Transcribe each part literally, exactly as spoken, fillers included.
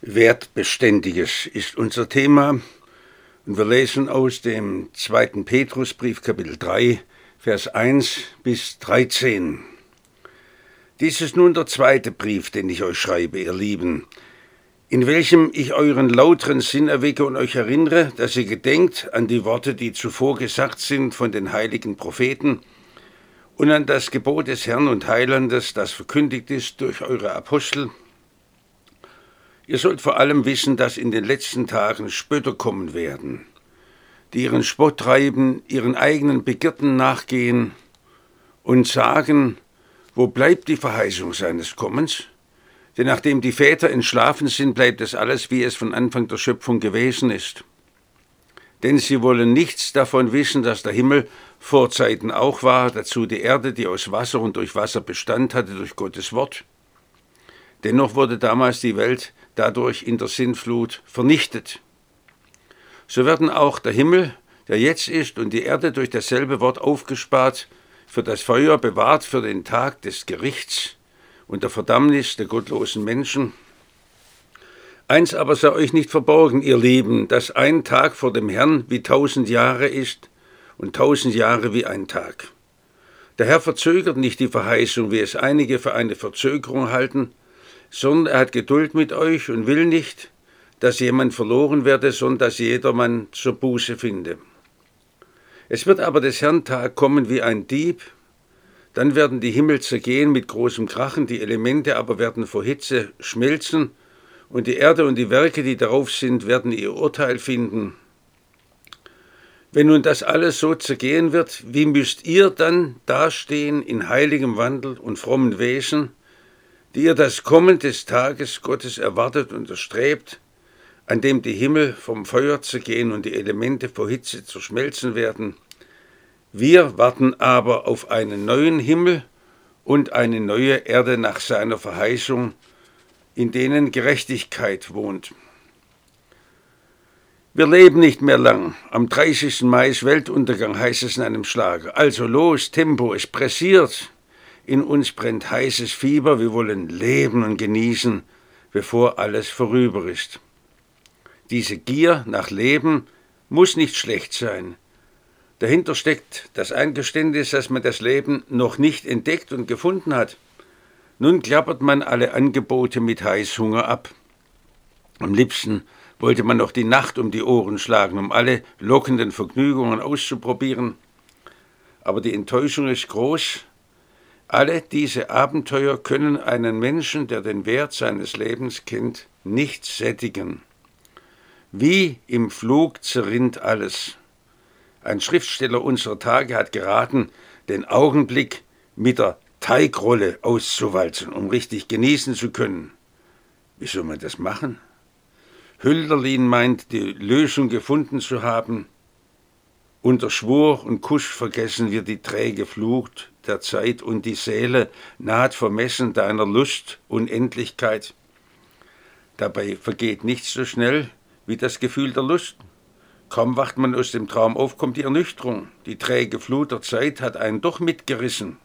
Wertbeständiges ist unser Thema und wir lesen aus dem zweiten Petrusbrief, Kapitel drei, Vers eins bis dreizehn. Dies ist nun der zweite Brief, den ich euch schreibe, ihr Lieben, in welchem ich euren lauteren Sinn erwecke und euch erinnere, dass ihr gedenkt an die Worte, die zuvor gesagt sind von den heiligen Propheten, und an das Gebot des Herrn und Heilandes, das verkündigt ist durch eure Apostel. Ihr sollt vor allem wissen, dass in den letzten Tagen Spötter kommen werden, die ihren Spott treiben, ihren eigenen Begierden nachgehen und sagen, wo bleibt die Verheißung seines Kommens? Denn nachdem die Väter entschlafen sind, bleibt es alles, wie es von Anfang der Schöpfung gewesen ist. Denn sie wollen nichts davon wissen, dass der Himmel vor Zeiten auch war, dazu die Erde, die aus Wasser und durch Wasser Bestand hatte, durch Gottes Wort. Dennoch wurde damals die Welt dadurch in der Sintflut vernichtet. So werden auch der Himmel, der jetzt ist, und die Erde durch dasselbe Wort aufgespart, für das Feuer bewahrt für den Tag des Gerichts und der Verdammnis der gottlosen Menschen. Eins aber sei euch nicht verborgen, ihr Lieben, dass ein Tag vor dem Herrn wie tausend Jahre ist und tausend Jahre wie ein Tag. Der Herr verzögert nicht die Verheißung, wie es einige für eine Verzögerung halten, sondern er hat Geduld mit euch und will nicht, dass jemand verloren werde, sondern dass jedermann zur Buße finde. Es wird aber des Herrn Tag kommen wie ein Dieb, dann werden die Himmel zergehen mit großem Krachen, die Elemente aber werden vor Hitze schmelzen, und die Erde und die Werke, die darauf sind, werden ihr Urteil finden. Wenn nun das alles so zergehen wird, wie müsst ihr dann dastehen in heiligem Wandel und frommen Wesen, die ihr das Kommen des Tages Gottes erwartet und erstrebt, an dem die Himmel vom Feuer zergehen und die Elemente vor Hitze zerschmelzen werden. Wir warten aber auf einen neuen Himmel und eine neue Erde nach seiner Verheißung, in denen Gerechtigkeit wohnt. Wir leben nicht mehr lang. Am dreißigsten Mai ist Weltuntergang, heißt es in einem Schlager. Also los, Tempo, es pressiert. In uns brennt heißes Fieber, wir wollen leben und genießen, bevor alles vorüber ist. Diese Gier nach Leben muss nicht schlecht sein. Dahinter steckt das Eingeständnis, dass man das Leben noch nicht entdeckt und gefunden hat. Nun klappert man alle Angebote mit Heißhunger ab. Am liebsten wollte man noch die Nacht um die Ohren schlagen, um alle lockenden Vergnügungen auszuprobieren. Aber die Enttäuschung ist groß. Alle diese Abenteuer können einen Menschen, der den Wert seines Lebens kennt, nicht sättigen. Wie im Flug zerrinnt alles. Ein Schriftsteller unserer Tage hat geraten, den Augenblick mit der Teigrolle auszuwalzen, um richtig genießen zu können. Wie soll man das machen? Hölderlin meint, die Lösung gefunden zu haben. Unter Schwur und Kusch vergessen wir die träge Flut der Zeit und die Seele naht vermessen deiner Lust Unendlichkeit. Dabei vergeht nichts so schnell wie das Gefühl der Lust. Kaum wacht man aus dem Traum auf, kommt die Ernüchterung. Die träge Flut der Zeit hat einen doch mitgerissen.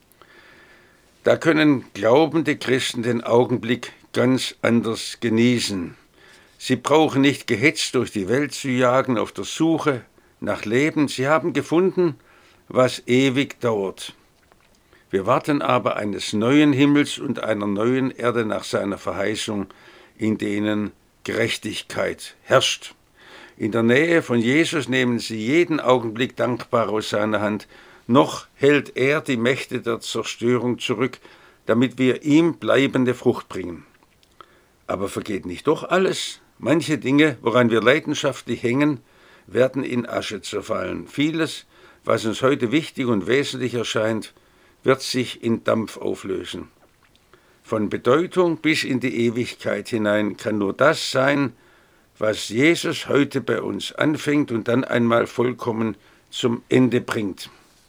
Da können glaubende Christen den Augenblick ganz anders genießen. Sie brauchen nicht gehetzt durch die Welt zu jagen auf der Suche nach Leben. Sie haben gefunden, was ewig dauert. Wir warten aber eines neuen Himmels und einer neuen Erde nach seiner Verheißung, in denen Gerechtigkeit herrscht. In der Nähe von Jesus nehmen sie jeden Augenblick dankbar aus seiner Hand. Noch hält er die Mächte der Zerstörung zurück, damit wir ihm bleibende Frucht bringen. Aber vergeht nicht doch alles. Manche Dinge, woran wir leidenschaftlich hängen, werden in Asche zerfallen. Vieles, was uns heute wichtig und wesentlich erscheint, wird sich in Dampf auflösen. Von Bedeutung bis in die Ewigkeit hinein kann nur das sein, was Jesus heute bei uns anfängt und dann einmal vollkommen zum Ende bringt.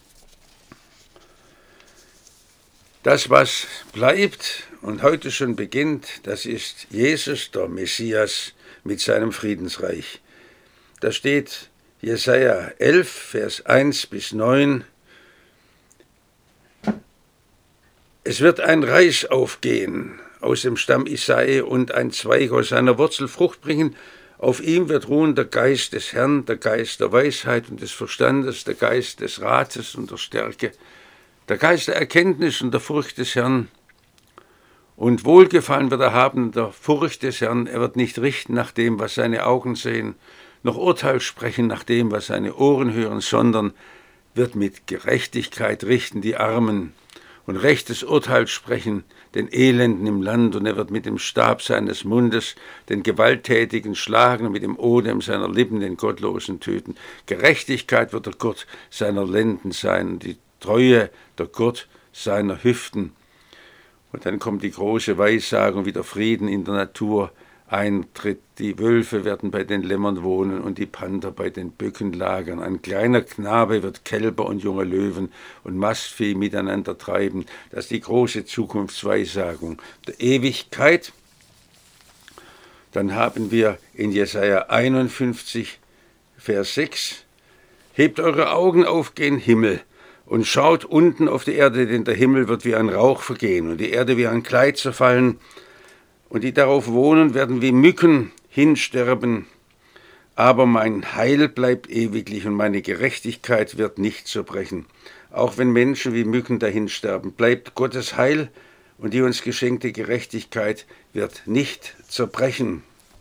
Das, was bleibt und heute schon beginnt, das ist Jesus, der Messias, mit seinem Friedensreich. Da steht Jesaja elf, Vers eins bis neun. Es wird ein Reis aufgehen aus dem Stamm Isai und ein Zweig aus seiner Wurzel Frucht bringen. Auf ihm wird ruhen der Geist des Herrn, der Geist der Weisheit und des Verstandes, der Geist des Rates und der Stärke, der Geist der Erkenntnis und der Furcht des Herrn. Und Wohlgefallen wird er haben der Furcht des Herrn. Er wird nicht richten nach dem, was seine Augen sehen, noch Urteil sprechen nach dem, was seine Ohren hören, sondern wird mit Gerechtigkeit richten die Armen und rechtes Urteil sprechen den Elenden im Land, und er wird mit dem Stab seines Mundes den Gewalttätigen schlagen und mit dem Odem seiner Lippen den Gottlosen töten. Gerechtigkeit wird der Gurt seiner Lenden sein und die Treue der Gurt seiner Hüften. Und dann kommt die große Weissagung, wie der Frieden in der Natur eintritt. Die Wölfe werden bei den Lämmern wohnen und die Panther bei den Böcken lagern. Ein kleiner Knabe wird Kälber und junge Löwen und Mastvieh miteinander treiben. Das ist die große Zukunftsweissagung der Ewigkeit. Dann haben wir in Jesaja einundfünfzig, Vers sechs, hebt eure Augen auf gen Himmel und schaut unten auf die Erde, denn der Himmel wird wie ein Rauch vergehen und die Erde wie ein Kleid zerfallen. Und die darauf wohnen, werden wie Mücken hinsterben. Aber mein Heil bleibt ewiglich und meine Gerechtigkeit wird nicht zerbrechen. Auch wenn Menschen wie Mücken dahinsterben, bleibt Gottes Heil und die uns geschenkte Gerechtigkeit wird nicht zerbrechen.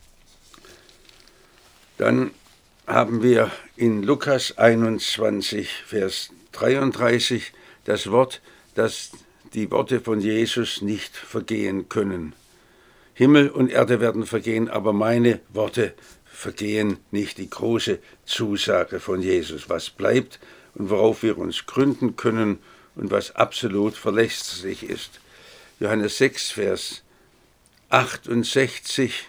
Dann haben wir in Lukas einundzwanzig, Vers dreiunddreißig das Wort, dass die Worte von Jesus nicht vergehen können. Himmel und Erde werden vergehen, aber meine Worte vergehen nicht. Die große Zusage von Jesus, was bleibt und worauf wir uns gründen können und was absolut verlässlich ist. Johannes sechs, Vers achtundsechzig,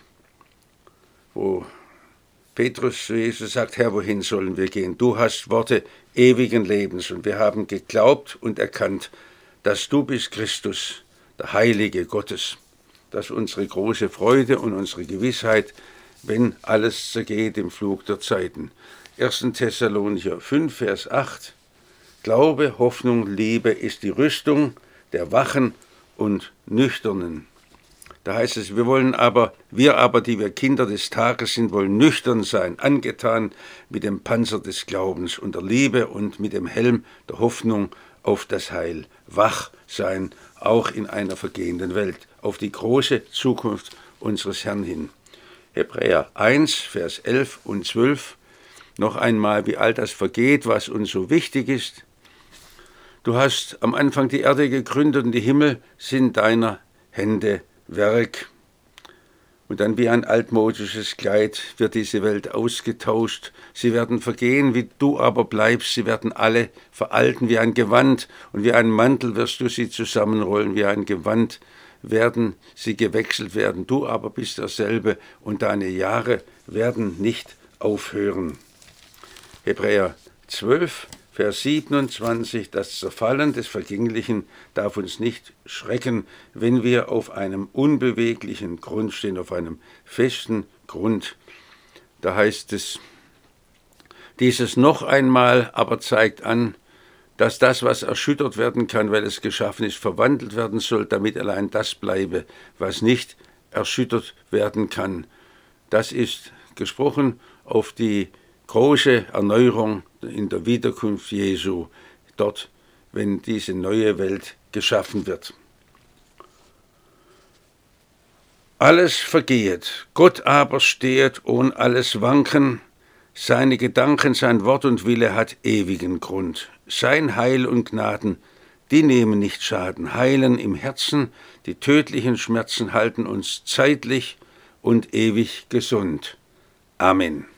wo Petrus zu Jesus sagt, Herr, wohin sollen wir gehen? Du hast Worte ewigen Lebens und wir haben geglaubt und erkannt, dass du bist Christus, der Heilige Gottes. Das ist unsere große Freude und unsere Gewissheit, wenn alles zergeht im Flug der Zeiten. erster Thessalonicher fünf, Vers acht. Glaube, Hoffnung, Liebe ist die Rüstung der Wachen und Nüchternen. Da heißt es, wir wollen aber, wir aber, die wir Kinder des Tages sind, wollen nüchtern sein, angetan mit dem Panzer des Glaubens und der Liebe und mit dem Helm der Hoffnung auf das Heil. Wach sein, auch in einer vergehenden Welt, auf die große Zukunft unseres Herrn hin. Hebräer eins, Vers elf und zwölf. Noch einmal, wie all das vergeht, was uns so wichtig ist. Du hast am Anfang die Erde gegründet und die Himmel sind deiner Hände Werk. Und dann wie ein altmodisches Kleid wird diese Welt ausgetauscht. Sie werden vergehen, wie du aber bleibst. Sie werden alle veralten wie ein Gewand. Und wie ein Mantel wirst du sie zusammenrollen. Wie ein Gewand werden sie gewechselt werden. Du aber bist derselbe und deine Jahre werden nicht aufhören. Hebräer zwölf, Vers siebenundzwanzig, das Zerfallen des Vergänglichen darf uns nicht schrecken, wenn wir auf einem unbeweglichen Grund stehen, auf einem festen Grund. Da heißt es, dieses noch einmal aber zeigt an, dass das, was erschüttert werden kann, weil es geschaffen ist, verwandelt werden soll, damit allein das bleibe, was nicht erschüttert werden kann. Das ist gesprochen auf die große Erneuerung in der Wiederkunft Jesu, dort, wenn diese neue Welt geschaffen wird. Alles vergehet, Gott aber stehet ohne alles Wanken, seine Gedanken, sein Wort und Wille hat ewigen Grund. Sein Heil und Gnaden, die nehmen nicht Schaden, heilen im Herzen, die tödlichen Schmerzen halten uns zeitlich und ewig gesund. Amen.